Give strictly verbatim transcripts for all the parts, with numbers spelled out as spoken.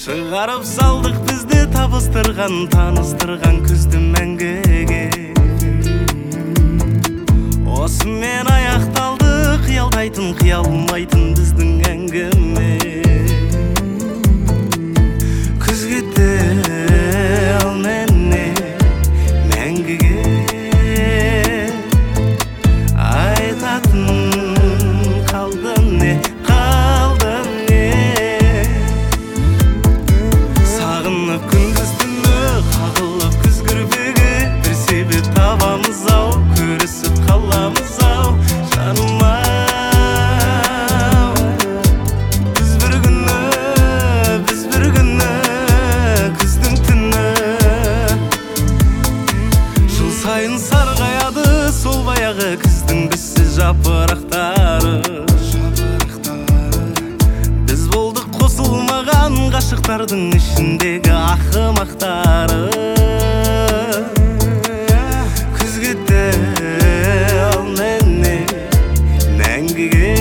Чыгарып салдык бизди табыстырган, таныстырган күздү мәңгіге. Осымен аякталды кыялдайтын, кыялмайтын биздин әңгіме. Күз кетти ал мени мәңгіге, айтатын калды эмне, калды эмне. Сагынып күндүз түнү кагылып күз кірпеге, бир себеп табамыз ау, көрүсүп каламыз ау, жаным ау. Биз бир күнү, биз бир күнү, күздүн түнү. Жыл сайын саргаяды сол баягы күздүн биссиз жапырактары. Биз болдук косулмаган гашыктардын ичиндеги акымактары. Күз кетти ал мени мәңгіге,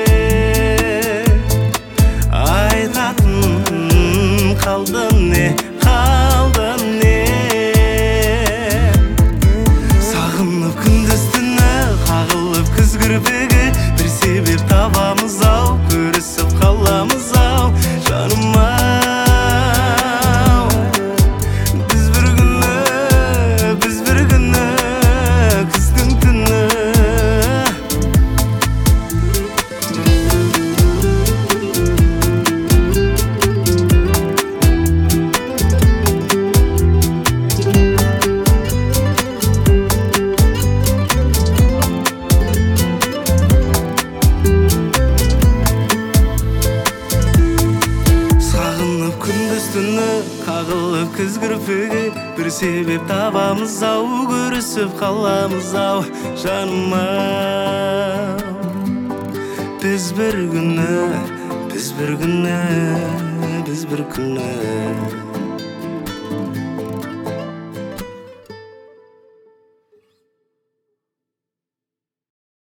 айтатын калды эмне, калды эмне. Сагынып күндүз түнү кагылып күз кірпеге, бир себеп табамыз ау, көрүсүп каламыз ау, жаным ау. Биз бир күнү, биз бир күнү, күздүн түнү. Сагынып күндүз түнү кагылып күз кірпеге, бир себеп табамыз ау, көрүсүп каламыз ау, жаным ау. Биз бир күнү, биз бир күнү, биз бир күнү.